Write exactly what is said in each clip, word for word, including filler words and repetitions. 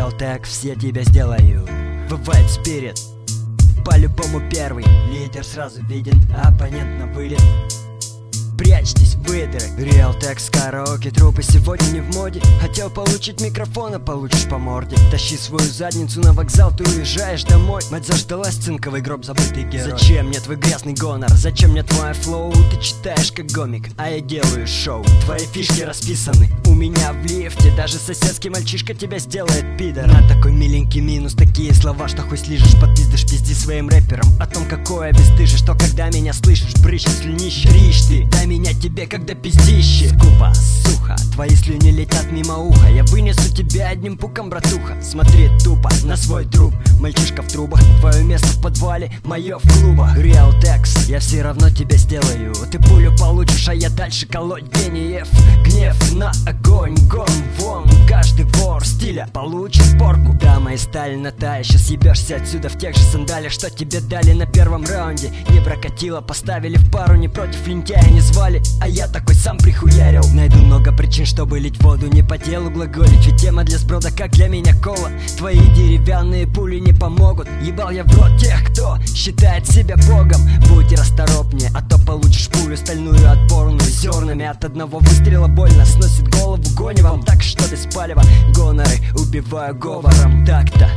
Realtek, все тебя сделаю. Vibe Spirit, по-любому первый. Лидер сразу виден, оппонент на вылет. Прячьтесь, выдры. Realtek с караоке, трупы сегодня не в моде. Хотел получить микрофон, а получишь по морде. Тащи свою задницу на вокзал, ты уезжаешь домой. Мать заждалась, цинковый гроб, забытый герой. Зачем мне твой грязный гонор? Зачем мне твой флоу? Ты читаешь как гомик, а я делаю шоу. Твои фишки расписаны у меня в лифте. Даже соседский мальчишка тебя сделает пидор. На такой миленький минус, такие слова, что хуй слижешь, подпиздишь, пизди своим рэперам о том, какое бесстыжие, что когда меня слышишь, брыщешь слюнище. Рич ты, дай меня тебе, когда пиздище. Скупо, сухо, твои слюни летят мимо уха. Я вынесу тебя одним пуком, братуха. Смотри тупо на свой труп. Мальчишка в трубах, твое место в подвале, мое в клубах. Realtek, я все равно тебя сделаю. Ты пулю получишь, а я дальше колоть гениев. Гнев на огонь, гон вон. Каждый вор стиля получит порку. Дама из Сталина тая, сейчас ебешься отсюда в тех же сандалиях, что тебе дали на первом раунде. Не прокатило, поставили в пару, не против лентяя не звали, а я такой сам прихуярил. Найду много причин, чтобы лить воду, не по делу глаголить, ведь тема для сброда, как для меня кола. Твои деревянные пули не помогут. Ебал я в рот тех, кто считает себя богом. Будь расторопнее, а то получишь пулю стальную, отборную зернами. От одного выстрела больно сносит голову гоневом. Так что без палева гоноры убиваю говором. Так-то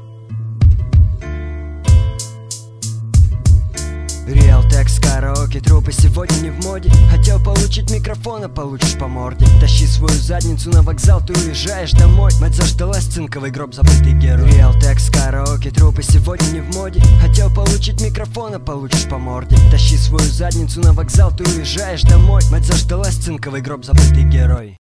Realtek с караоке, трупы сегодня не в моде. Хотел получить микрофон, а получишь по морде. Тащи свою задницу на вокзал, ты уезжаешь домой. Мать заждалась, цинковый гроб, забытый герой. Realtek с караоке, трупы сегодня не в моде. Хотел получить микрофон, а получишь по морде. Тащи свою задницу на вокзал, ты уезжаешь домой. Мать заждалась, цинковый гроб, забытый герой.